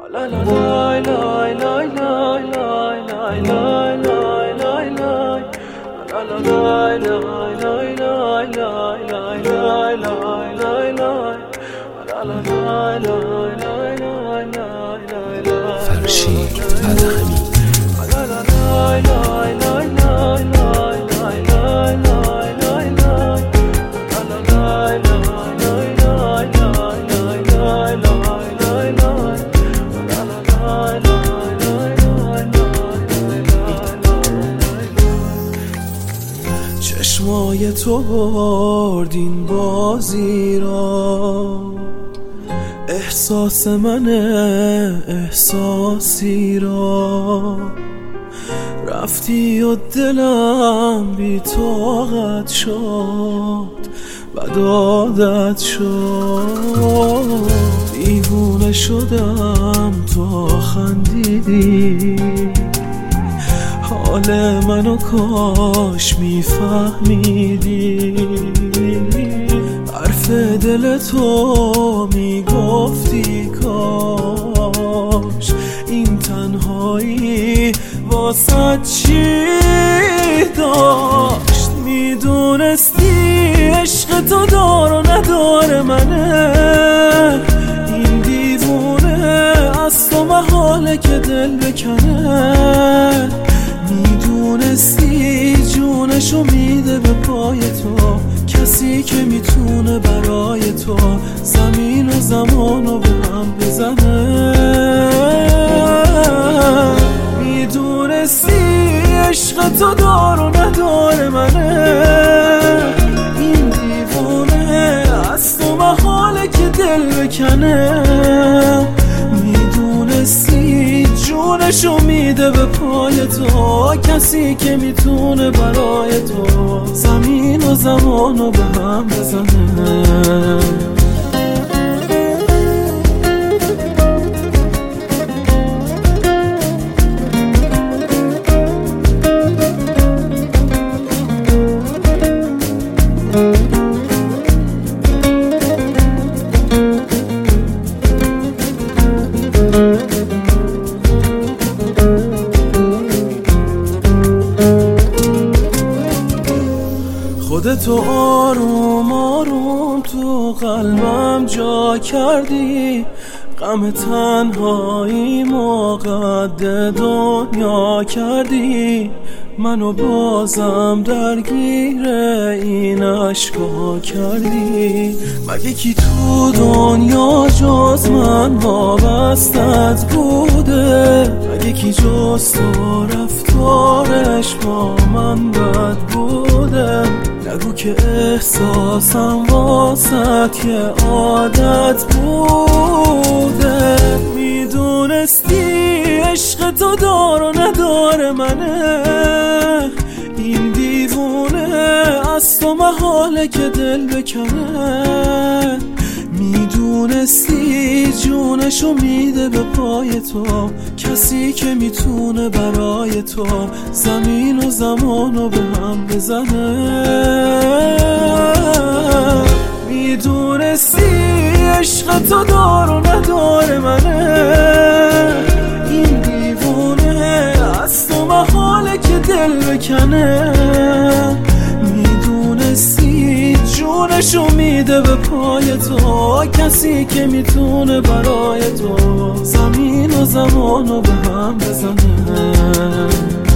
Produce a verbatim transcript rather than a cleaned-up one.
فرشید ادهمی چشمای تو برد این بازی را، احساس من احساسی را، رفتی و دلم بی طاقت شد و عادت شد. دیوونه شدم تا خندیدی، حال منو کاش میفهمیدی. حرف دل تو میگفتی کاش این تنهایی واسه چی داشت. میدونستی عشق تو دار و ندار منه، این دیوونه از تو محاله که دل بکنه. میدونستی جونشو میده به پای تو، کسی که میتونه برای تو زمین و زمانو به هم بزنه. میدونستی عشق تو دار و ندار منه، این دیوونه از تو محاله که دل بکنه. میدونستی جونشو میده به پای تو، کسی که میتونه برای تو زمین و زمانو به هم بزنه. خودتو آروم آروم تو قلبم جا کردی، غم تنهایی مقد دنیا کردی. منو بازم درگیر این عشقا کردی. مگه کی تو دنیا جز من وابستت بوده؟ مگه کی جز تو رفتارش با من بد بوده؟ نگو که احساسم واسط یه عادت بوده. میدونستی عشق تو دار و ندار منه، این دیوونه از تو محاله که دل بکنه. میدونستی جونشو میده به پای تو، کسی که میتونه برای تو زمین و زمانو به هم بزنه. میدونستی عشق تو دار و ندار منه، این دیوونه از تو محاله که دل بکنه. میدونستی جونشو میده به پای تو، کسی که میتونه برای تو زمین و زمانو به هم بزنه.